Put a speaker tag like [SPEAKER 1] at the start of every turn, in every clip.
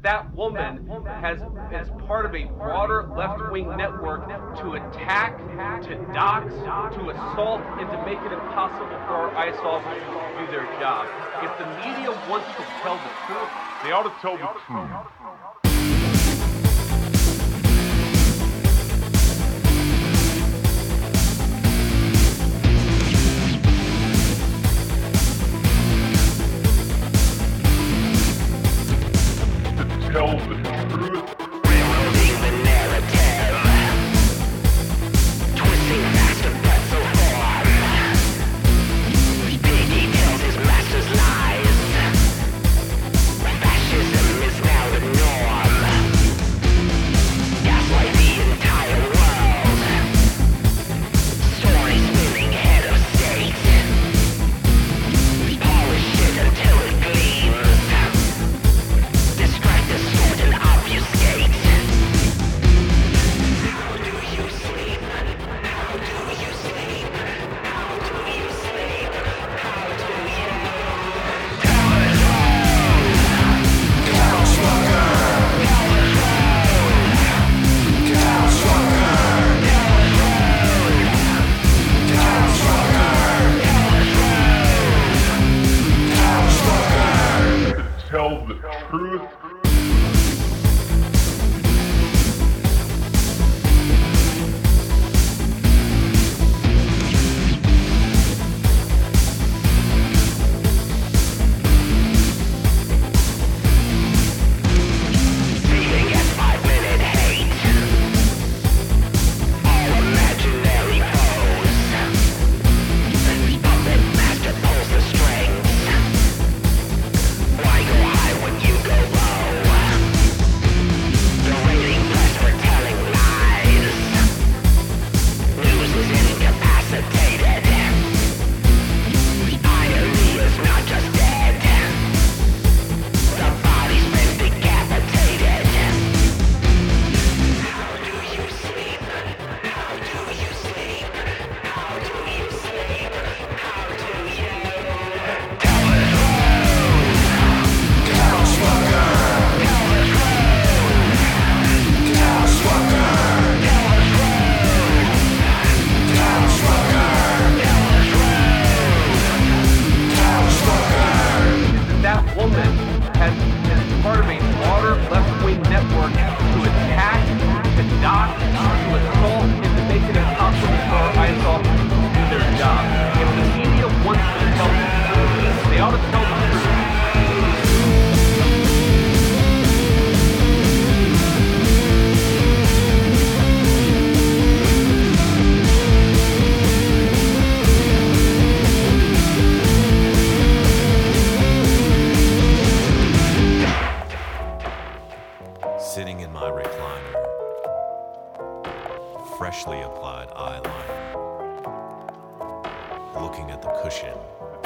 [SPEAKER 1] that woman is part of a broader left-wing network to attack, to dox, to assault, and to make it impossible for our ICE officers to do their job. If the media wants to tell the truth,
[SPEAKER 2] they ought to tell the truth. Tell the truth.
[SPEAKER 3] Railroading the narrative, twisting facts of but so form. Piggy tells his master's lies. Fascism is now the norm. Gaslight the entire world. Story spinning head of state. Polish it until it gleams. Distract, distort, and obfuscate. How do you sleep? How do you sleep? How do you sleep? How do you? Tell the truth! Tell the truth! Tell the truth! Tell the truth! Tell the truth!
[SPEAKER 2] Tell the truth.
[SPEAKER 3] Feeding at 5-minute hate. All imaginary foes. Puppet master pulls the strings. Why go high when you go low? Berating press for telling lies. News is incapacitated. Irony is not just dead. The body's been decapitated. How do you sleep? How do you sleep? How do you sleep? How do you? Tell the truth! Tell Schwager! Tell the truth! Tell Schwager! Tell the truth! Tell Schwager! Tell the truth! Tell Schwager!
[SPEAKER 1] that woman is part of a broader left-wing network to attack, to dox, to assault, and to make it impossible for our ICE officers to do their job. If the media wants to tell the truth, they ought to tell the truth.
[SPEAKER 4] Sitting in my recliner, freshly applied eyeliner, looking at the cushion.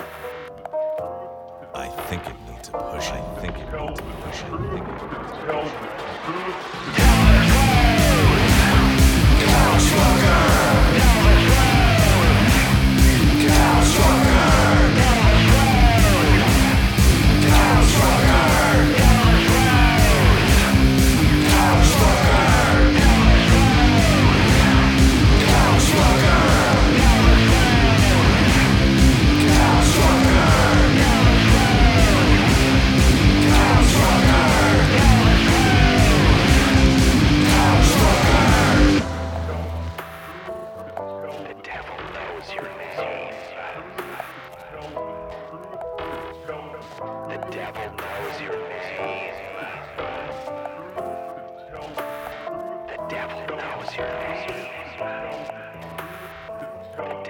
[SPEAKER 4] I think it needs a push. I think it needs a push. I think it needs a push.
[SPEAKER 2] Tell the truth.
[SPEAKER 3] Tell the truth! Tell Schwager! Tell the truth! Tell Schwager! Tell the truth! Tell Schwager! Tell the truth! Tell Schwager! Tell the truth! Tell Schwager! Tell the truth! Tell Schwager! Tell the truth! Tell Schwager! Tell the truth! Tell Schwager! The devil knows your name. The devil knows your name. The devil knows your name. The